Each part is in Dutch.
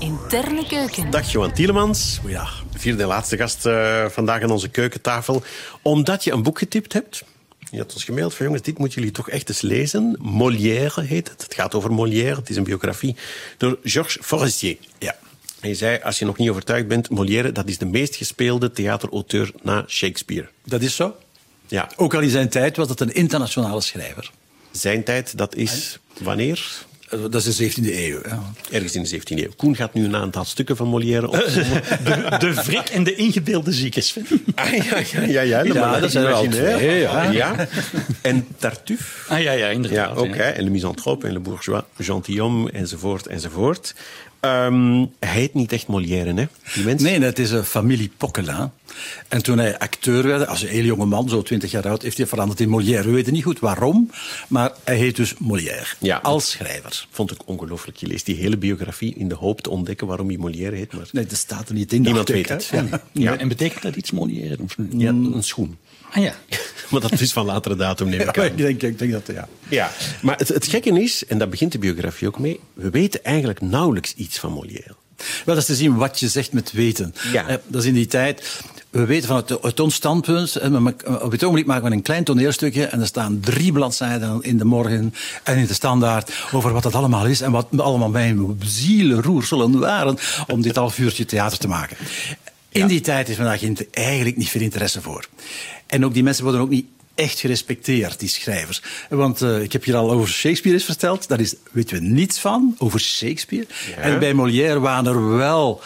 Interne keuken. Dag Johan Tielemans. Ja, vierde en laatste gast vandaag aan onze keukentafel. Omdat je een boek getipt hebt. Je had ons gemaild van jongens, dit moeten jullie toch echt eens lezen. Molière heet het. Het gaat over Molière. Het is een biografie door Georges Forestier. Ja. En je zei, als je nog niet overtuigd bent, Molière, dat is de meest gespeelde theaterauteur na Shakespeare. Dat is zo. Ja. Ook al in zijn tijd was het een internationale schrijver. Zijn tijd, dat is wanneer? Dat is de 17e eeuw. Ja. Ergens in de 17e eeuw. Koen gaat nu een aantal stukken van Molière opzommen. De Vrik en de ingebeelde ziekes. Ja, dat zijn er al twee. Ja. En Tartuffe. Ja, inderdaad. Ja, ook. Ja. En Le Misanthrope en Le Bourgeois Gentilhomme, enzovoort. Hij heet niet echt Molière, hè? Die mensen? Nee, het is een familie Poquelin. En toen hij acteur werd, als een heel jonge man, zo 20 jaar oud, heeft hij veranderd in Molière. We weten niet goed waarom, maar hij heet dus Molière. Ja, als schrijver. Vond ik ongelooflijk. Je leest die hele biografie in de hoop te ontdekken waarom hij Molière heet. Maar nee, dat staat er niet in. Niemand weet het. Ja. En betekent dat iets, Molière? Ja, een schoen. Ah ja. Maar dat is van latere datum, neem ik aan. Ik denk dat, ja. Ja. Maar het gekke is, en daar begint de biografie ook mee, we weten eigenlijk nauwelijks iets van Molière. Wel, dat is te zien wat je zegt met weten. Ja. Dat is in die tijd. We weten van het ontstandpunt. Op het ogenblik maken we een klein toneelstukje en er staan 3 bladzijden in de Morgen en in de Standaard over wat dat allemaal is en wat allemaal mijn zielenroerselen waren om dit half uurtje theater te maken. In die tijd is vandaag eigenlijk niet veel interesse voor. En ook die mensen worden ook niet echt gerespecteerd, die schrijvers. Want ik heb hier al over Shakespeare eens verteld. Daar weten we niets van, over Shakespeare. Ja. En bij Molière waren er wel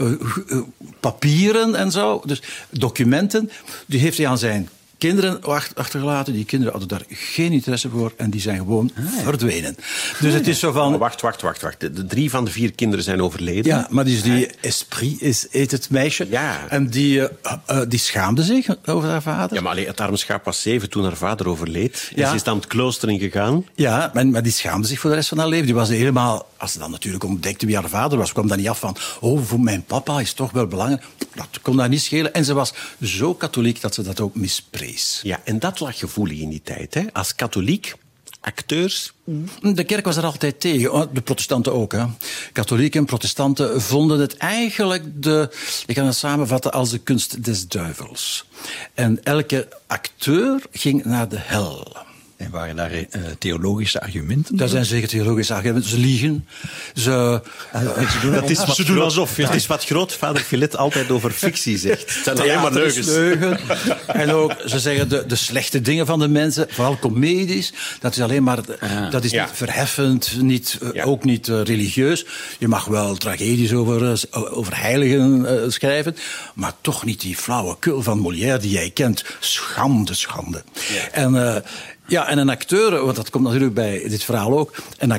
papieren en zo. Dus documenten. Die heeft hij aan zijn kinderen achtergelaten. Die kinderen hadden daar geen interesse voor en die zijn gewoon verdwenen. Dus het is zo van... Wacht. De 3 van de 4 kinderen zijn overleden. Ja, maar dus die Esprit heet het meisje. Ja. En die schaamde zich over haar vader. Ja, maar het arme schaap was 7 toen haar vader overleed. En Ja. ze is dan het klooster ingegaan. Ja, maar die schaamde zich voor de rest van haar leven. Die was helemaal... Als ze dan natuurlijk ontdekte wie haar vader was, kwam dat niet af van... voor mijn papa is toch wel belangrijk. Dat kon daar niet schelen. En ze was zo katholiek dat ze dat ook misprees. Ja, en dat lag gevoelig in die tijd, hè? Als katholiek, acteurs... De kerk was er altijd tegen. De protestanten ook. Hè. Katholieken en protestanten vonden het eigenlijk ik kan het samenvatten als de kunst des duivels. En elke acteur ging naar de hel. En waren daar theologische argumenten? Daar zijn zeker theologische argumenten. Ze liegen. Ze doen alsof. Het is wat grootvader Filet altijd over fictie zegt. Het zijn alleen maar leugens. Leugen. En ook, ze zeggen de slechte dingen van de mensen, vooral comedies. Dat is alleen maar... Dat is niet verheffend, ook niet religieus. Je mag wel tragedies over heiligen schrijven, maar toch niet die flauwekul van Molière die jij kent. Schande. Ja. En een acteur, want dat komt natuurlijk bij dit verhaal ook, een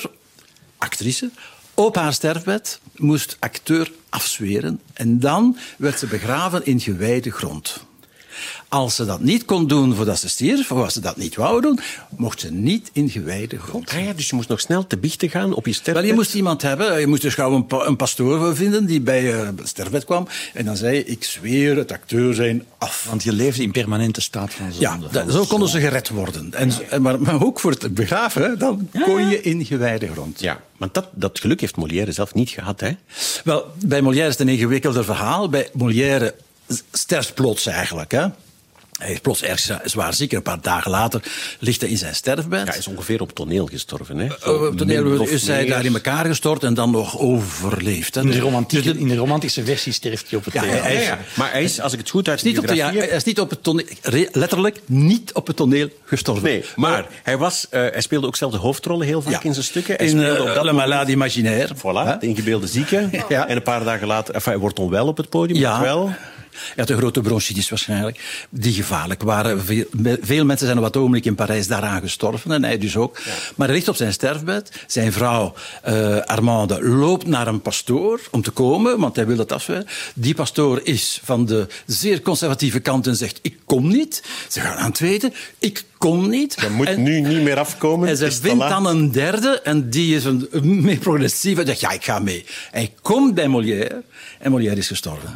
actrice, op haar sterfbed moest acteur afzweren en dan werd ze begraven in gewijde grond. Als ze dat niet kon doen voordat ze stierf, of als ze dat niet wou doen, mocht ze niet in gewijde grond. Ah ja, dus je moest nog snel te biechten gaan op je sterfbed? Wel, je moest iemand hebben. Je moest dus gauw een pastoor vinden die bij je sterfbed kwam. En dan zei je, ik zweer het acteur zijn af. Want je leefde in permanente staat van zonde. Ja, zo konden ze gered worden. Maar ook voor het begraven, dan kon je in gewijde grond. Ja, want dat geluk heeft Molière zelf niet gehad, hè? Wel, bij Molière is het een ingewikkelder verhaal. Bij Molière sterft plots eigenlijk, hè. Hij is plots erg zwaar ziek. Een paar dagen later ligt hij in zijn sterfbed. Ja, hij is ongeveer op toneel gestorven. Hè? Op toneel is hij daar in elkaar gestort en dan nog overleefd. Hè? In de romantische versie sterft hij op het toneel. Maar hij is, als ik het goed uit de biografie... Hij is niet op het toneel, letterlijk niet op het toneel gestorven. Nee, maar hij speelde ook zelf de hoofdrollen heel vaak in zijn stukken. Hij in Le Malade Imaginaire. Voilà, de ingebeelde zieke. Ja. En een paar dagen later... hij wordt onwel op het podium. Ja. Wel. Ja, de grote bronchitis waarschijnlijk, die gevaarlijk waren. Veel mensen zijn op dat ogenblik in Parijs daaraan gestorven, en hij dus ook. Ja. Maar hij ligt op zijn sterfbed. Zijn vrouw, Armande, loopt naar een pastoor om te komen, want hij wil dat afzweren. Die pastoor is van de zeer conservatieve kant en zegt, ik kom niet. Ze gaan aan het tweede, ik kom niet. Je moet nu niet meer afkomen. En ze vindt dan een derde, en die is een meer progressieve. Zegt, ja, ik ga mee. Hij komt bij Molière, en Molière is gestorven.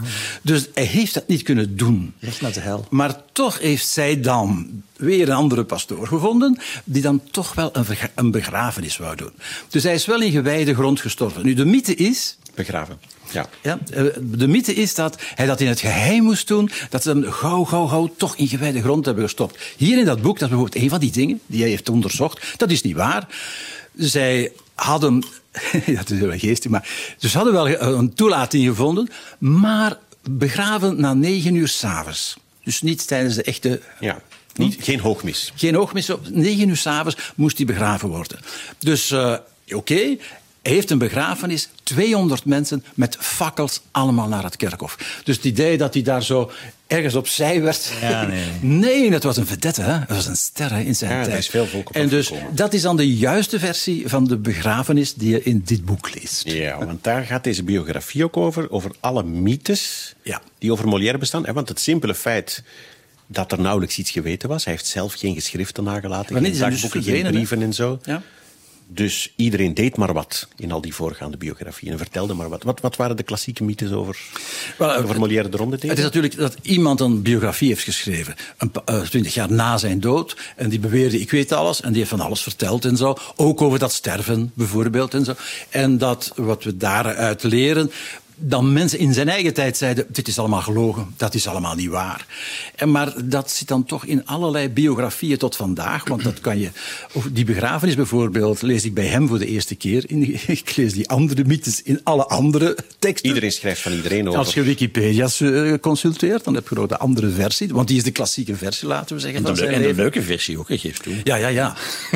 Dus hij heeft dat niet kunnen doen. Recht naar de hel. Maar toch heeft zij dan weer een andere pastoor gevonden, die dan toch wel een begrafenis wou doen. Dus hij is wel in gewijde grond gestorven. Nu, de mythe is... Begraven. Ja. Ja, de mythe is dat hij dat in het geheim moest doen, dat ze hem gauw toch in gewijde grond hebben gestopt. Hier in dat boek, dat is bijvoorbeeld een van die dingen die hij heeft onderzocht, dat is niet waar. Zij hadden... dat is wel geestig, maar... Dus ze hadden wel een toelating gevonden, maar begraven na 9 uur 's avonds. Dus niet tijdens de echte... Ja. Geen hoogmis. Geen hoogmis. Op 9 uur 's avonds moest hij begraven worden. Dus oké. Hij heeft een begrafenis, 200 mensen met fakkels allemaal naar het kerkhof. Dus het idee dat hij daar zo ergens opzij werd... Ja, nee, dat was een vedette, hè? Dat was een ster in zijn tijd. Daar is veel volk op en dus afgekomen. dat is dan de juiste versie van de begrafenis die je in dit boek leest. Ja, want daar gaat deze biografie ook over alle mythes die over Molière bestaan. Want het simpele feit dat er nauwelijks iets geweten was. Hij heeft zelf geen geschriften nagelaten, geen dagboeken, geen brieven en zo. Ja. Dus iedereen deed maar wat in al die voorgaande biografieën en vertelde maar wat. Wat waren de klassieke mythes over Molière de Ronde deden? Het is natuurlijk dat iemand een biografie heeft geschreven, 20 jaar na zijn dood, en die beweerde, ik weet alles, en die heeft van alles verteld en zo. Ook over dat sterven bijvoorbeeld en zo. En dat wat we daaruit leren, dan mensen in zijn eigen tijd zeiden, dit is allemaal gelogen, dat is allemaal niet waar. Maar dat zit dan toch in allerlei biografieën tot vandaag, want dat kan je... Die begrafenis bijvoorbeeld lees ik bij hem voor de eerste keer. Ik lees die andere mythes in alle andere teksten. Iedereen schrijft van iedereen over. Als je Wikipedia consulteert, dan heb je ook de andere versie, want die is de klassieke versie, laten we zeggen. En de leuke versie ook, geef toe. Ja.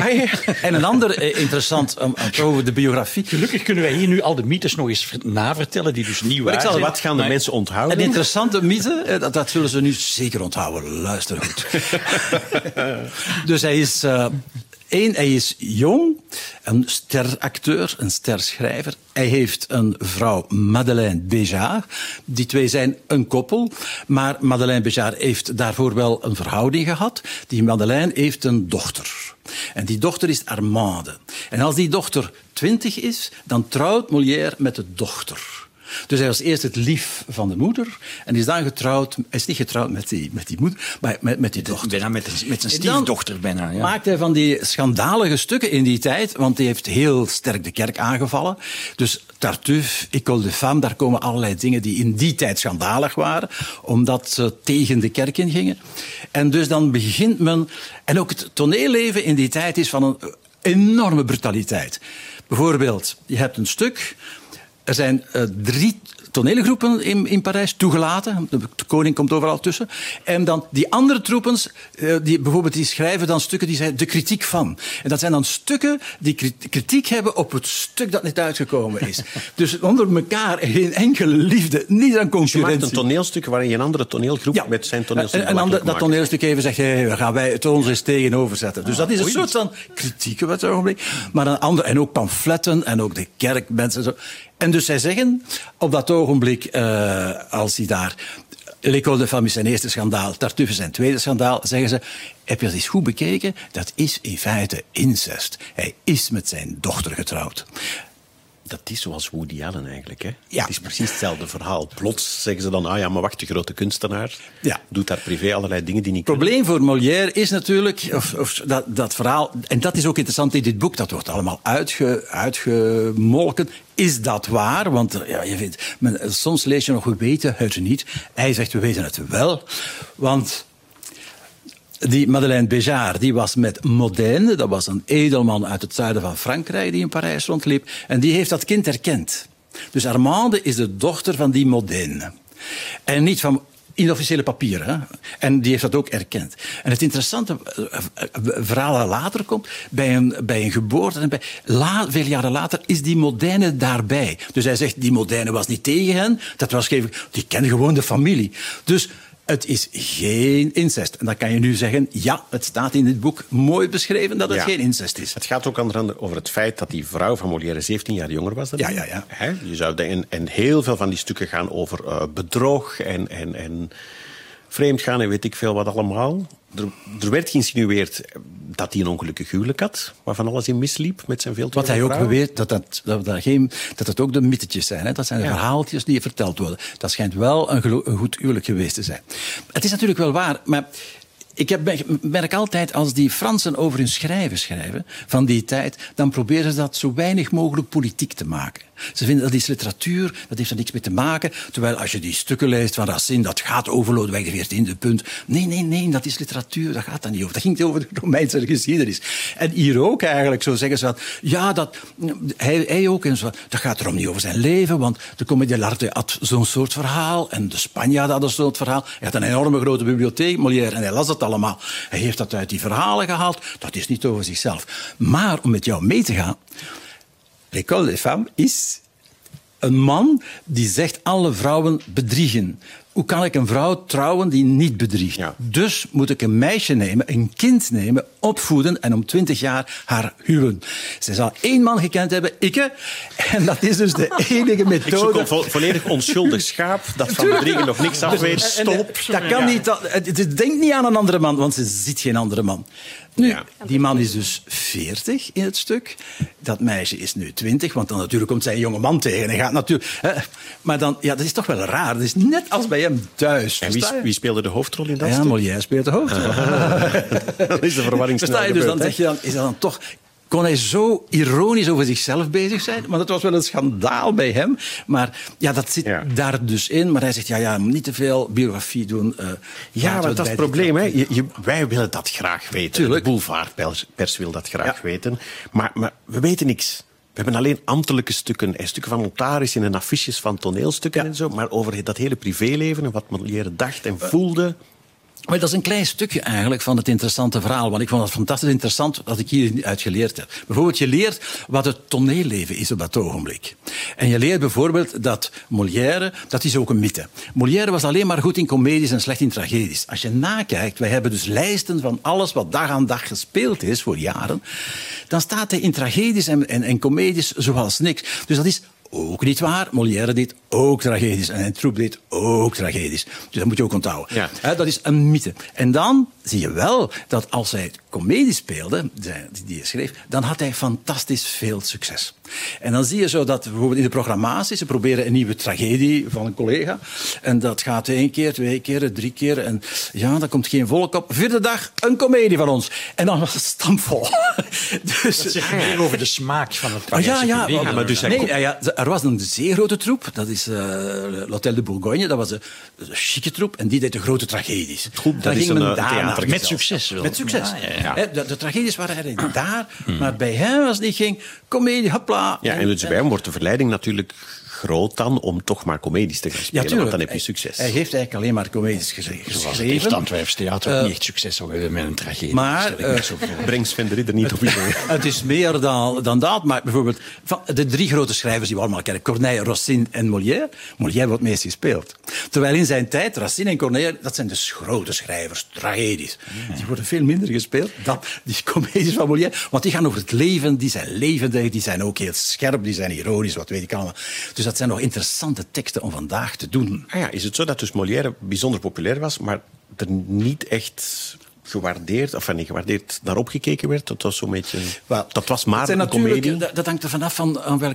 En een ander interessant over de biografie. Gelukkig kunnen wij hier nu al de mythes nog eens navertellen, die dus niet waar zijn. Wat gaan de mensen onthouden? Een interessante mythe, dat zullen ze nu zeker onthouden. Luister goed. Dus hij is jong, een steracteur, een sterschrijver. Hij heeft een vrouw, Madeleine Béjart. Die twee zijn een koppel. Maar Madeleine Béjart heeft daarvoor wel een verhouding gehad. Die Madeleine heeft een dochter. En die dochter is Armande. En als die dochter 20 is, dan trouwt Molière met de dochter. Dus hij was eerst het lief van de moeder en is dan getrouwd. Hij is niet getrouwd met die moeder, maar met die dochter. Bijna met zijn stiefdochter bijna. Ja. Maakt hij van die schandalige stukken in die tijd, want hij heeft heel sterk de kerk aangevallen. Dus Tartuffe, École de Femme, daar komen allerlei dingen die in die tijd schandalig waren, omdat ze tegen de kerk ingingen. En dus dan begint men... En ook het toneelleven in die tijd is van een enorme brutaliteit. Bijvoorbeeld, je hebt een stuk... Er zijn 3 toneelgroepen in Parijs toegelaten. De koning komt overal tussen. En dan die andere troepens, die schrijven dan stukken die zijn de kritiek van. En dat zijn dan stukken die kritiek hebben op het stuk dat net uitgekomen is. Dus onder elkaar geen enkele liefde, niet aan concurrentie. Je maakt een toneelstuk waarin een andere toneelgroep met zijn toneelstuk en dat toneelstuk even zegt, we gaan wij het ons eens tegenover zetten. Dus dat is een soort van kritiek op het ogenblik. Maar een ander, en ook pamfletten en ook de kerkmensen en zo. En dus zij zeggen, op dat ogenblik, als hij daar... L'École de Femme is zijn eerste schandaal, Tartuffe zijn tweede schandaal, zeggen ze, heb je dat eens goed bekeken? Dat is in feite incest. Hij is met zijn dochter getrouwd. Dat is zoals Woody Allen eigenlijk. Hè? Ja. Het is precies hetzelfde verhaal. Plots zeggen ze dan, maar wacht, de grote kunstenaar doet daar privé allerlei dingen die niet kunnen. Het probleem voor Molière is natuurlijk, dat verhaal, en dat is ook interessant in dit boek, dat wordt allemaal uitgemolken. Is dat waar? Want je weet, soms lees je nog, we weten het niet. Hij zegt, we weten het wel. Want... Die Madeleine Béjart, die was met Modène, dat was een edelman uit het zuiden van Frankrijk die in Parijs rondliep, en die heeft dat kind erkend. Dus Armande is de dochter van die Modène. En niet van inofficiële papieren. Hè? En die heeft dat ook erkend. En het interessante verhaal dat later komt, bij een geboorte, en veel jaren later is die Modène daarbij. Dus hij zegt, die Modène was niet tegen hen, die kende gewoon de familie. Dus... Het is geen incest. En dan kan je nu zeggen, ja, het staat in dit boek mooi beschreven dat het geen incest is. Het gaat ook onder andere over het feit dat die vrouw van Molière 17 jaar jonger was dan Ja. Je zou en heel veel van die stukken gaan over bedrog en vreemdgaan en weet ik veel wat allemaal. Er werd geïnsinueerd dat hij een ongelukkig huwelijk had, waarvan alles in misliep met zijn veel te Wat hij ook vrouw. beweert, dat het ook de mythetjes zijn. Hè? Dat zijn de verhaaltjes die verteld worden. Dat schijnt wel een goed huwelijk geweest te zijn. Het is natuurlijk wel waar, maar ik merk altijd, als die Fransen over hun schrijven van die tijd, dan proberen ze dat zo weinig mogelijk politiek te maken. Ze vinden dat is literatuur, dat heeft er niks mee te maken. Terwijl als je die stukken leest van Racine, dat gaat over Lodewijk XIV, punt. Nee, dat is literatuur, dat gaat daar niet over. Dat ging over de Romeinse geschiedenis. En hier ook eigenlijk, zo zeggen ze dat. Ja, hij ook, en zo, dat gaat erom niet over zijn leven, want de Comédie dell'arte had zo'n soort verhaal, en de Spanjaarden hadden zo'n soort verhaal. Hij had een enorme grote bibliotheek, Molière, en hij las het allemaal. Hij heeft dat uit die verhalen gehaald, dat is niet over zichzelf. Maar om met jou mee te gaan, L'École des Femmes is een man die zegt alle vrouwen bedriegen. Hoe kan ik een vrouw trouwen die niet bedriegt? Ja. Dus moet ik een meisje nemen, een kind nemen, opvoeden en om 20 jaar haar huwen. Ze zal 1 man gekend hebben, ikke. En dat is dus de enige methode. Ik zoek een volledig onschuldig schaap dat van bedriegen nog niks af weet. Stop. Dat kan niet. Het denkt niet aan een andere man, want ze ziet geen andere man. Nu, die man is dus 40 in het stuk. Dat meisje is nu 20, want dan natuurlijk komt zij een jonge man tegen. En gaat natuurlijk, maar dan, dat is toch wel raar. Dat is net als bij hem thuis. En wie speelde de hoofdrol in dat Ja, stuk? Molière speelt de hoofdrol. Dan is de verwarring snel Versta je? Dus gebeurd, dan zeg je dan, is dat dan toch... Kon hij zo ironisch over zichzelf bezig zijn? Maar dat was wel een schandaal bij hem. Maar ja, dat zit daar dus in. Maar hij zegt, niet te veel biografie doen. Ja, maar dat is het probleem. Hè. Wij willen dat graag weten. Tuurlijk. De boulevardpers wil dat graag weten. Maar we weten niks. We hebben alleen ambtelijke stukken. Stukken van notarissen en affiches van toneelstukken en zo. Maar over dat hele privéleven en wat Molière dacht en voelde... Maar dat is een klein stukje eigenlijk van het interessante verhaal. Want ik vond het fantastisch interessant wat ik hieruit geleerd heb. Bijvoorbeeld, je leert wat het toneelleven is op dat ogenblik. En je leert bijvoorbeeld dat Molière, dat is ook een mythe. Molière was alleen maar goed in comedies en slecht in tragedies. Als je nakijkt, wij hebben dus lijsten van alles wat dag aan dag gespeeld is voor jaren. Dan staat hij in tragedies en comedies zoals niks. Dus dat is ook niet waar. Molière deed ook tragedies. En een troep deed ook tragedies. Dus dat moet je ook onthouden. Ja. Dat is een mythe. En dan zie je wel dat als hij comedie speelde, die hij schreef, dan had hij fantastisch veel succes. En dan zie je zo dat bijvoorbeeld in de programmatie, ze proberen een nieuwe tragedie van een collega. En dat gaat 1 keer, 2 keer, 3 keer. En daar komt geen volk op. 4e dag, een comedie van ons. En dan was het stampvol. Dus dat zegt meer over de smaak van het Parijse publiek. Maar dus er was een zeer grote troep. Dat is l'Hôtel de Bourgogne. Dat was een chique troep. En die deed de grote tragedies. Dat is een theater. Met succes wel. Met succes. Ja. De tragedies waren eigenlijk daar. Maar bij hem was het niet geen comedie, hopla. Ja, en dus bij hem wordt de verleiding natuurlijk groot dan om toch maar comedies te gaan spelen, want dan heb je succes. Hij heeft eigenlijk alleen maar comedies geschreven. Zoals het heeft Antwerps theater ook niet echt succes zou hebben met een tragedie. Maar breng Sven de Ridder niet op idee. Het is meer dan dat. Maar bijvoorbeeld van de 3 grote schrijvers die we allemaal kennen, Corneille, Racine en Molière. Molière wordt meest gespeeld. Terwijl in zijn tijd, Racine en Corneille, dat zijn dus grote schrijvers, tragedies. Die worden veel minder gespeeld dan die comedies van Molière. Want die gaan over het leven, die zijn levendig, die zijn ook heel scherp, die zijn ironisch, wat weet ik allemaal. Dus dat zijn nog interessante teksten om vandaag te doen. Is het zo dat dus Molière bijzonder populair was, maar er niet echt gewaardeerd, of niet gewaardeerd, naar opgekeken werd? Dat was zo'n beetje... dat was maar een comedie. Dat hangt er vanaf van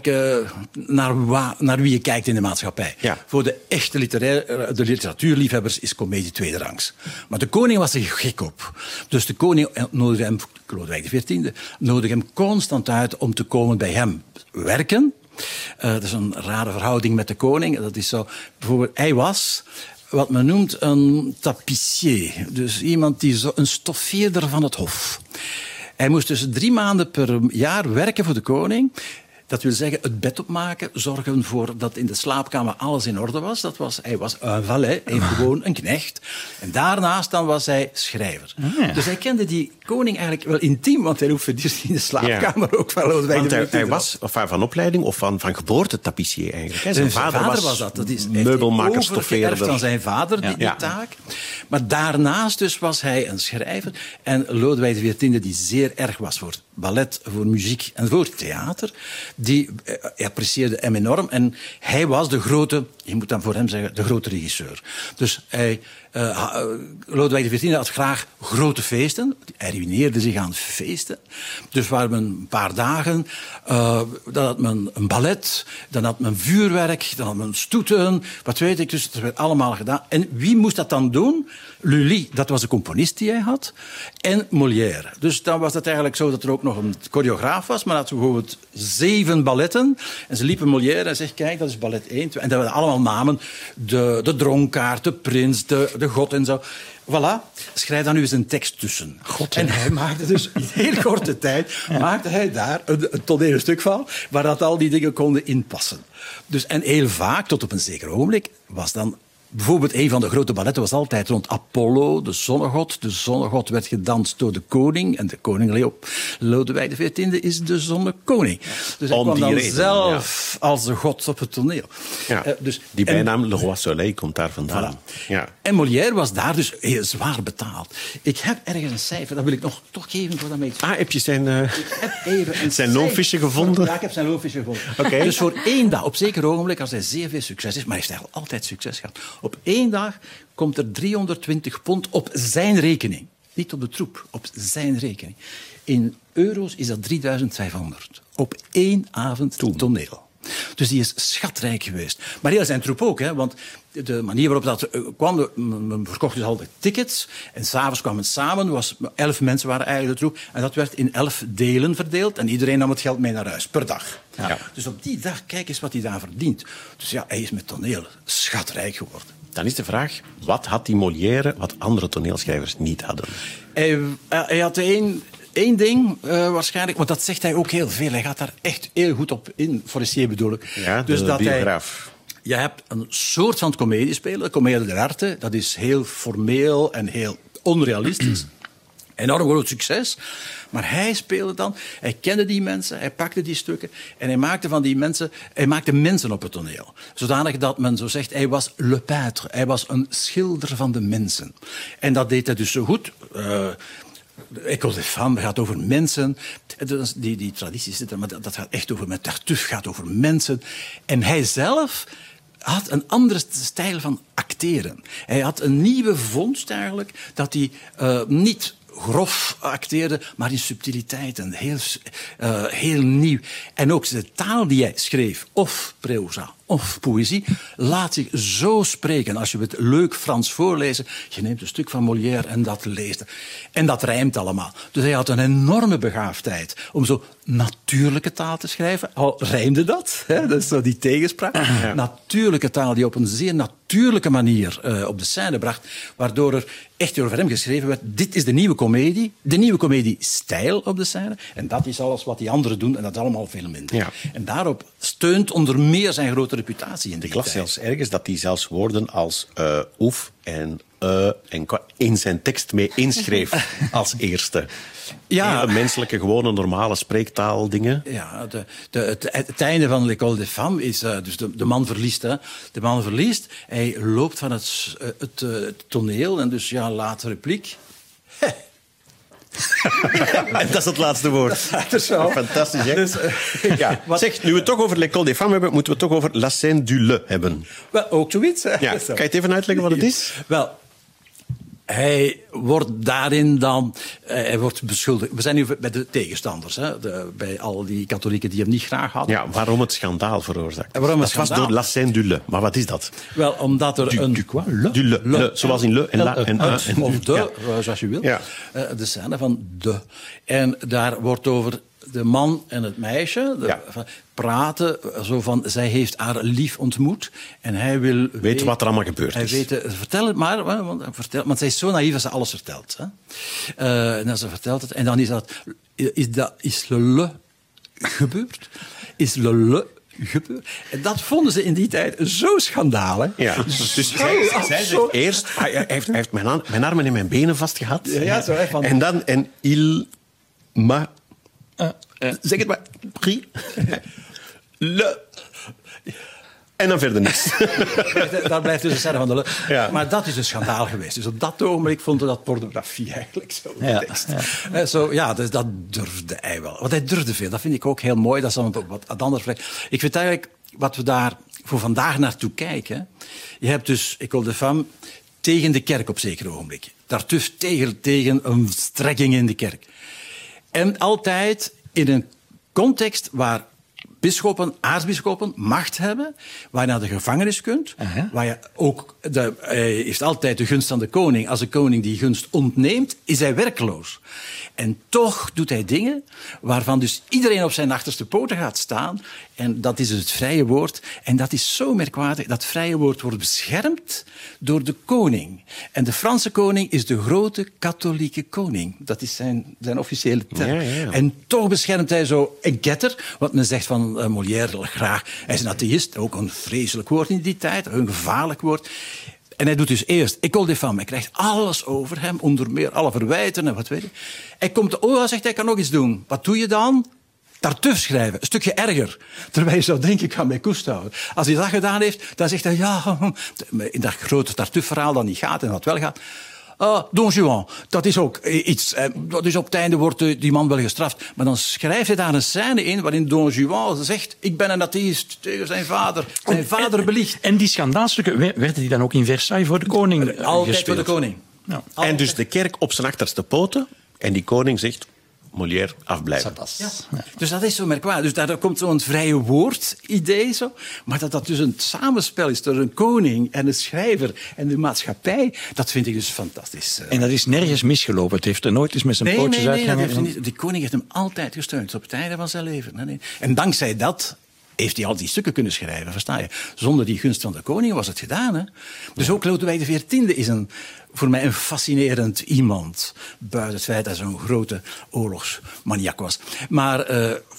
naar wie je kijkt in de maatschappij. Ja. Voor de echte de literatuurliefhebbers is comedie tweederangs. Maar de koning was er gek op. Dus de koning nodigde hem, Lodewijk XIV, nodigde hem constant uit om te komen bij hem werken. Dat is een rare verhouding met de koning. Dat is zo, bijvoorbeeld, hij was wat men noemt een tapissier. Dus iemand die een stoffeerder van het hof. Hij moest dus 3 maanden per jaar werken voor de koning. Dat wil zeggen, het bed opmaken, zorgen voor dat in de slaapkamer alles in orde was. Hij was een valet, gewoon een knecht. En daarnaast dan was hij schrijver. Ja. Dus hij kende die koning eigenlijk wel intiem, want hij hoefde in de slaapkamer ook wel. Want hij was van opleiding of van geboorte tapissier eigenlijk. Zijn vader was dat. Dat is meubelmaker, stoffeerder. Van zijn vader, die taak. Maar daarnaast dus was hij een schrijver. En Lodewijk XIV, die zeer erg was voor ballet, voor muziek en voor theater. Die apprecieerde hem enorm. En hij was de grote, je moet dan voor hem zeggen, de grote regisseur. Dus Lodewijk XIV had graag grote feesten. Hij ruïneerde zich aan feesten. Dus waren we een paar dagen. Dan had men een ballet, dan had men vuurwerk, dan had men stoeten. Wat weet ik, dus dat werd allemaal gedaan. En wie moest dat dan doen? Lully, dat was de componist die hij had. En Molière. Dus dan was het eigenlijk zo dat er ook nog een choreograaf was. Maar dat had bijvoorbeeld 7 balletten. En ze liepen Molière en zegt, kijk, dat is ballet 1, 2. En dat waren allemaal namen. De dronkaard, de prins, de god en zo. Voilà, schrijf dan nu eens een tekst tussen. En hij maakte dus in heel korte tijd maakte hij daar een toneelstuk van, waar dat al die dingen konden inpassen. Dus, en heel vaak, tot op een zeker ogenblik, was dan bijvoorbeeld een van de grote balletten was altijd rond Apollo, de zonnegod. De zonnegod werd gedanst door de koning. En de koning Lodewijk XIV is de zonnekoning. Dus hij kwam dan zelf als de god op het toneel. Ja, dus die bijnaam Le Roi Soleil komt daar vandaan. Voilà. Ja. En Molière was daar dus heel zwaar betaald. Ik heb ergens een cijfer, dat wil ik nog toch geven voor dat mee. Heb je zijn loonfiche gevonden? Ja, ik heb zijn loonfiche gevonden. Okay. Dus voor 1 dag, op zeker ogenblik, als hij zeer veel succes heeft, maar hij heeft eigenlijk altijd succes gehad. Op 1 dag komt er 320 pond op zijn rekening. Niet op de troep, op zijn rekening. In euro's is dat 3500. Op 1 avond toneel. Dus die is schatrijk geweest. Maar heel zijn troep ook, hè, want de manier waarop dat kwam, men verkocht dus altijd tickets en s'avonds kwamen het samen, 11 mensen waren eigenlijk de troep en dat werd in 11 delen verdeeld en iedereen nam het geld mee naar huis, per dag. Ja. Dus op die dag, kijk eens wat hij daar verdient. Dus ja, hij is met toneel schatrijk geworden. Dan is de vraag, wat had die Molière wat andere toneelschrijvers niet hadden? Hij had één ding waarschijnlijk, want dat zegt hij ook heel veel. Hij gaat daar echt heel goed op in, Forestier bedoel ik. Ja, dus dat biograaf. Je hebt een soort van comedie spelen, de commedia dell'arte. Dat is heel formeel en heel onrealistisch. Enorm groot succes. Maar hij speelde dan, hij kende die mensen, hij pakte die stukken en hij maakte van die mensen, hij maakte mensen op het toneel. Zodanig dat men zo zegt, hij was le peintre, hij was een schilder van de mensen. En dat deed hij dus zo goed. École des Femmes gaat over mensen. Die traditie zit er, maar dat gaat echt over... Met Tartuffe gaat over mensen. En hij zelf had een andere stijl van acteren. Hij had een nieuwe vondst eigenlijk, dat hij niet grof acteerde, maar in subtiliteiten. Heel nieuw. En ook de taal die hij schreef, of proza of poëzie, laat zich zo spreken. Als je het leuk Frans voorlezen, je neemt een stuk van Molière en dat leest. En dat rijmt allemaal. Dus hij had een enorme begaafdheid om zo natuurlijke taal te schrijven. Al rijmde dat, hè? Dat is zo die tegenspraak. Ja. Natuurlijke taal die op een zeer natuurlijke manier op de scène bracht, waardoor er echt over hem geschreven werd, dit is de nieuwe comedie-stijl op de scène. En dat is alles wat die anderen doen en dat is allemaal veel minder. Ja. En daarop steunt onder meer zijn grote reputatie in de Ik las zelfs ergens dat hij zelfs woorden als oef en in zijn tekst mee inschreef als eerste. Ja. Hele menselijke, gewone, normale spreektaaldingen. Ja, het einde van L'École des Femmes is... dus de man verliest, hè. De man verliest. Hij loopt van het toneel en dus ja, laatste repliek. En dat is het laatste woord. Dat is zo. Fantastisch, hè? Dus, ja. Zeg, nu we het toch over L'École des Femmes hebben, moeten we het toch over La Scène du Le hebben. Wel, ook zoiets. Hè? Ja. Kan je het even uitleggen wat het is? Wel, hij wordt daarin dan... hij wordt beschuldigd. We zijn nu bij de tegenstanders. Hè? Bij al die katholieken die hem niet graag hadden. Ja, waarom het schandaal veroorzaakt? Dat was door La Scène du Le. Maar wat is dat? Wel, omdat er du quoi? Du Le. Zoals in Le en La en un. Of de, zoals je wil. Ja. De scène van de. En daar wordt over de man en het meisje praten, zo van, zij heeft haar lief ontmoet en hij wil weten wat er allemaal gebeurd is. Vertel het maar, want zij is zo naïef dat ze alles vertelt. Hè. En dan ze vertelt het en dan is le gebeurd? Is le gebeurd? En dat vonden ze in die tijd zo schandalig. Ja. Dus zij zegt eerst, hij heeft mijn armen en mijn benen vastgehad. Ja, zo, hè, en dan, il m'a... zeg het maar. Le. En dan verder niks. Daar blijft dus een scène van de lucht. Ja. Maar dat is een schandaal geweest. Dus op dat ogenblik vond hij dat pornografie eigenlijk zo. Ja, Tekst. Dus dat durfde hij wel. Want hij durfde veel. Dat vind ik ook heel mooi. Dat is dan ook wat anders. Ik vind eigenlijk wat we daar voor vandaag naartoe kijken. Je hebt dus École des Femmes tegen de kerk op zeker ogenblik. Tartuffe tegen een strekking in de kerk. En altijd in een context waar bisschoppen, aartsbisschoppen macht hebben, waar je naar de gevangenis kunt, waar je ook hij heeft altijd de gunst van de koning. Als de koning die gunst ontneemt, is hij werkloos. En toch doet hij dingen waarvan dus iedereen op zijn achterste poten gaat staan. En dat is dus het vrije woord. En dat is zo merkwaardig. Dat vrije woord wordt beschermd door de koning. En de Franse koning is de grote katholieke koning. Dat is zijn officiële term. Ja. En toch beschermt hij zo een ketter. Want men zegt van Molière graag, hij is een atheïst. Ook een vreselijk woord in die tijd. Een gevaarlijk woord. En hij doet dus eerst École des Femmes. Hij krijgt alles over hem, onder meer alle verwijten en wat weet ik. Hij komt, zegt hij kan nog iets doen. Wat doe je dan? Tartuffe schrijven, een stukje erger. Terwijl je zou denken, ik ga mij koest houden. Als hij dat gedaan heeft, dan zegt hij, ja, in dat grote Tartuffe-verhaal dat niet gaat en dat wel gaat. Don Juan, dat is ook iets. Dat is op het einde wordt die man wel gestraft. Maar dan schrijft hij daar een scène in waarin Don Juan zegt, ik ben een atheïst tegen zijn vader. Zijn vader beliegt. En die schandaalstukken, werden die dan ook in Versailles voor de koning Altijd gespeeld? voor de koning. Ja. En dus de kerk op zijn achterste poten. En die koning zegt, Molière, afblijven. Ja. Dus dat is zo merkwaardig. Dus daar komt zo'n vrije woord-idee zo. Maar dat dus een samenspel is tussen een koning en een schrijver en de maatschappij, dat vind ik dus fantastisch. En dat is nergens misgelopen. Het heeft er nooit eens met zijn pootjes uitgehangen. Die koning heeft hem altijd gesteund, op het einde van zijn leven. Nee. En dankzij dat heeft hij al die stukken kunnen schrijven, versta je? Zonder die gunst van de koning was het gedaan. Hè? Dus ook Lodewijk XIV is voor mij een fascinerend iemand. Buiten het feit dat hij zo'n grote oorlogsmaniak was. Maar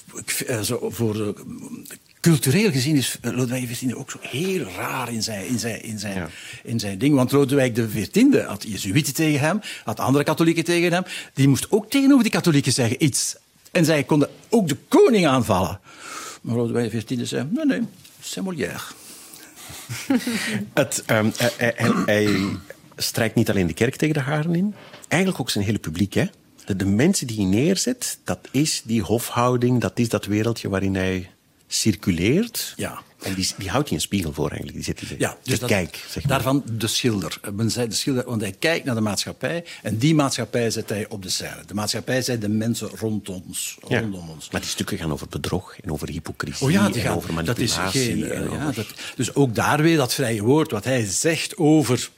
cultureel gezien is Lodewijk XIV ook zo heel raar in zijn ding. Want Lodewijk XIV had Jezuïeten tegen hem, had andere katholieken tegen hem. Die moest ook tegenover die katholieken zeggen iets. En zij konden ook de koning aanvallen. Maar Lodewijk XIV zei, nee, c'est Molière. Hij strijkt niet alleen de kerk tegen de haren in, eigenlijk ook zijn hele publiek. Hè? De mensen die hij neerzet, dat is die hofhouding, dat is dat wereldje waarin hij circuleert. Ja. En die houdt hij een spiegel voor eigenlijk. Die zit dus kijk, zeg maar. Daarvan de schilder. Men zei de schilder, want hij kijkt naar de maatschappij en die maatschappij zet hij op de scène. De maatschappij zijn de mensen rondom ons. Maar die stukken gaan over bedrog en over hypocrisie en over manipulatie. Dus ook daar weer dat vrije woord, wat hij zegt over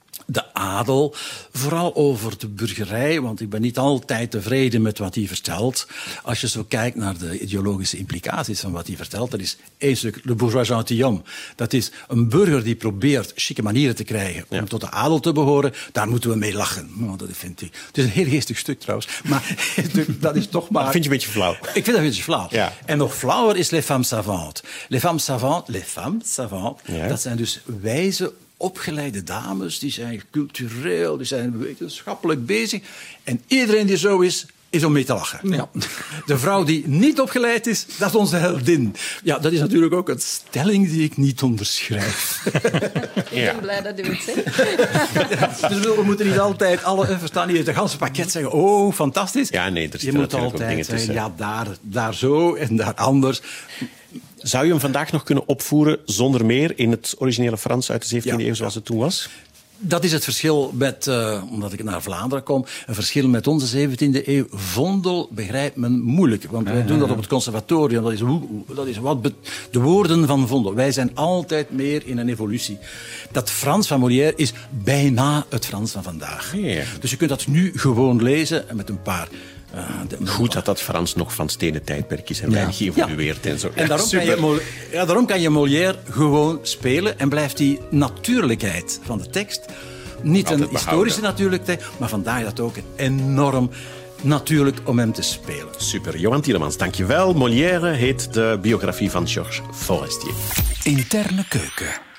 de adel, vooral over de burgerij, want ik ben niet altijd tevreden met wat hij vertelt. Als je zo kijkt naar de ideologische implicaties van wat hij vertelt, dat is één stuk, le bourgeois gentilhomme. Dat is een burger die probeert chique manieren te krijgen om tot de adel te behoren. Daar moeten we mee lachen. Nou, dat vind ik. Het is een heel geestig stuk trouwens, maar dat is toch maar... Dat vind je een beetje flauw. Ik vind dat een beetje flauw. Ja. En nog flauwer is les femmes savantes. Les femmes savantes, dat zijn dus wijze opgeleide dames, die zijn cultureel, die zijn wetenschappelijk bezig. En iedereen die zo is om mee te lachen. Ja. De vrouw die niet opgeleid is, dat is onze heldin. Ja, dat is natuurlijk ook een stelling die ik niet onderschrijf. Ik ben blij dat u het zegt. Dus we moeten niet altijd verstaan niet het ganse pakket zeggen, oh, fantastisch. Ja, nee, je moet altijd zeggen, ja, daar zo en daar anders. Zou je hem vandaag nog kunnen opvoeren zonder meer in het originele Frans uit de 17e eeuw zoals het toen was? Dat is het verschil met, omdat ik naar Vlaanderen kom, een verschil met onze 17e eeuw. Vondel begrijpt men moeilijk, want wij doen dat op het conservatorium. Dat is wat de woorden van Vondel. Wij zijn altijd meer in een evolutie. Dat Frans van Molière is bijna het Frans van vandaag. Ja. Dus je kunt dat nu gewoon lezen met een paar... Goed dat Frans nog van stenen tijdperk is en weinig geëvolueerd en zo. En daarom kan je Molière gewoon spelen en blijft die natuurlijkheid van de tekst, niet altijd een historische natuurlijkheid, maar vandaar dat ook enorm natuurlijk om hem te spelen. Super. Johan Tielemans, dankjewel. Molière heet de biografie van Georges Forestier. Interne keuken.